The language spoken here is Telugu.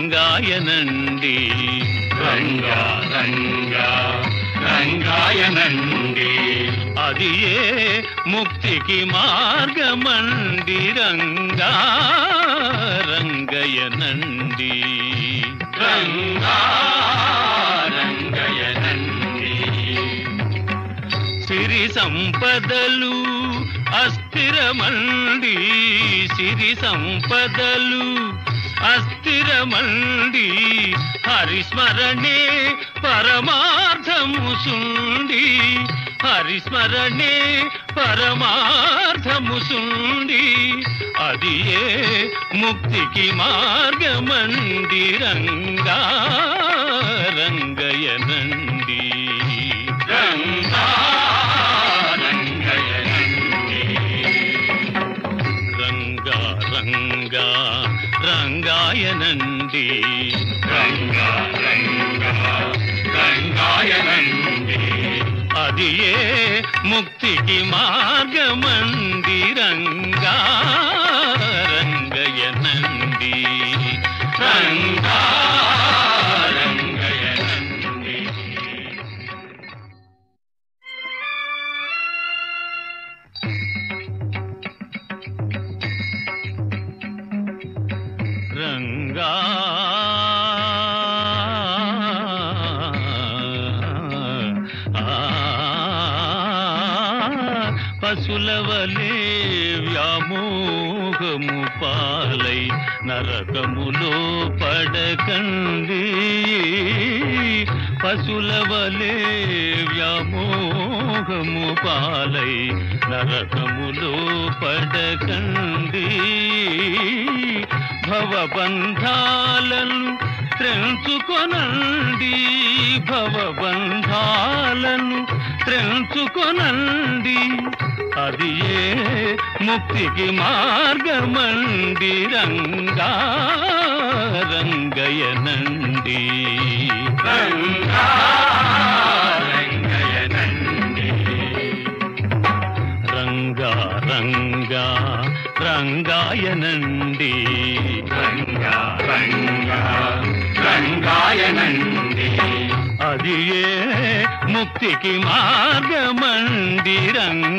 రంగాయనండి రంగా రంగా రంగాయనండి అది ఏ ముక్తికి మార్గమండి రంగా రంగయనండి రంగా రంగయనండి సిరి సంపదలు అస్థిరమండి సిరి సంపదలు అస్థిరమండి హరిస్మరణే పరమార్థము సుండి హరిస్మరణే పరమార్థము సుండి అది ఏ ముక్తికి మార్గమండి రంగా రంగయనండి రంగా రంగయనండి రంగా రంగా రంగాయనండి రంగా రంగా రంగాయనండి అది ఏ ముక్తికి మార్గమండి రంగా రంగయనండి రంగా రంగయనండి రంగా పశులవలే వ్యామోహము పాలై నరకములో పడకండి పశులవలే వ్యామోహము పాలై నరకములో పడకండి భవబంధాలను త్రెంచుకొనండి భవబంధాలను త్రెంచుకొనండి అది ఏ ముక్తికి మార్గమండి రంగా రంగయనండి రంగా రంగయనండి రంగా రంగా రంగాయనండి రంగా రంగా రంగాయనండి అది ఏ ముక్తికి మార్గమండి రంగా